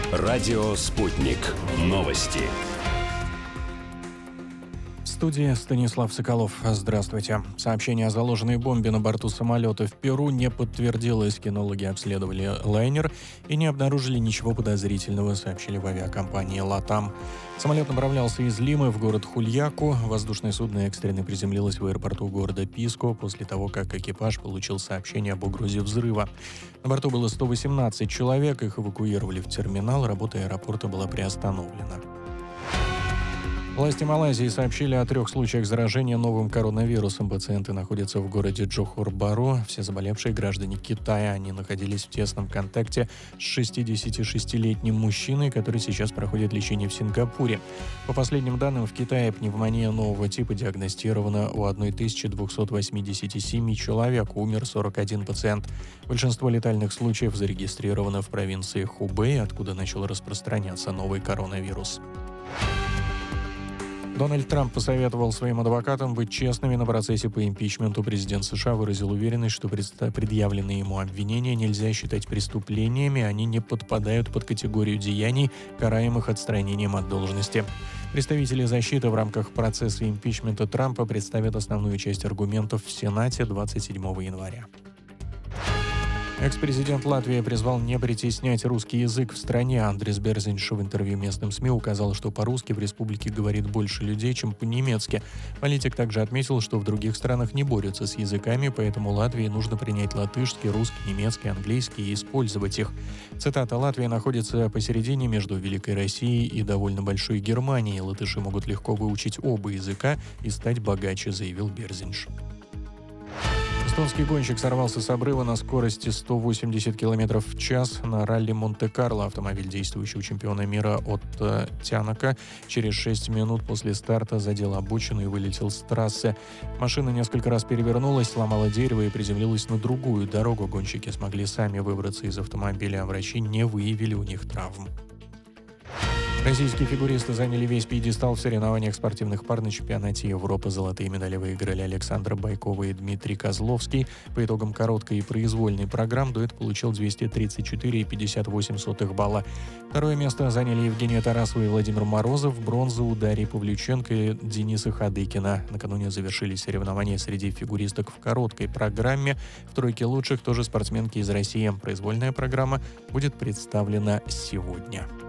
Радио «Спутник». Новости. В студии Станислав Соколов. Здравствуйте. Сообщение о заложенной бомбе на борту самолета в Перу не подтвердилось. Кинологи обследовали лайнер и не обнаружили ничего подозрительного, сообщили в авиакомпании «Латам». Самолет направлялся из Лимы в город Хульяку. Воздушное судно экстренно приземлилось в аэропорту города Писко после того, как экипаж получил сообщение об угрозе взрыва. На борту было 118 человек, их эвакуировали в терминал, работа аэропорта была приостановлена. Власти Малайзии сообщили о 3 случаях заражения новым коронавирусом. Пациенты находятся в городе Джохор-Бару. Все заболевшие граждане Китая. Они находились в тесном контакте с 66-летним мужчиной, который сейчас проходит лечение в Сингапуре. По последним данным, в Китае пневмония нового типа диагностирована у 1287 человек. Умер 41 пациент. Большинство летальных случаев зарегистрировано в провинции Хубэй, откуда начал распространяться новый коронавирус. Дональд Трамп посоветовал своим адвокатам быть честными на процессе по импичменту. Президент США выразил уверенность, что предъявленные ему обвинения нельзя считать преступлениями, они не подпадают под категорию деяний, караемых отстранением от должности. Представители защиты в рамках процесса импичмента Трампа представят основную часть аргументов в Сенате 27 января. Экс-президент Латвии призвал не притеснять русский язык в стране. Андрис Берзинш в интервью местным СМИ указал, что по-русски в республике говорит больше людей, чем по-немецки. Политик также отметил, что в других странах не борются с языками, поэтому Латвии нужно принять латышский, русский, немецкий, английский и использовать их. Цитата: «Латвия находится посередине между Великой Россией и довольно большой Германией. Латыши могут легко выучить оба языка и стать богаче», заявил Берзинш. Эстонский гонщик сорвался с обрыва на скорости 180 км в час на ралли Монте-Карло. Автомобиль действующего чемпиона мира от Тянака через 6 минут после старта задел обочину и вылетел с трассы. Машина несколько раз перевернулась, сломала дерево и приземлилась на другую дорогу. Гонщики смогли сами выбраться из автомобиля, а врачи не выявили у них травм. Российские фигуристы заняли весь пьедестал в соревнованиях спортивных пар на чемпионате Европы. Золотые медали выиграли Александра Байкова и Дмитрий Козловский. По итогам короткой и произвольной программ дуэт получил 234,58 балла. Второе место заняли Евгения Тарасова и Владимир Морозов. Бронзу у Дарьи Павлюченко и Дениса Хадыкина. Накануне завершились соревнования среди фигуристок в короткой программе. В тройке лучших тоже спортсменки из России. Произвольная программа будет представлена сегодня.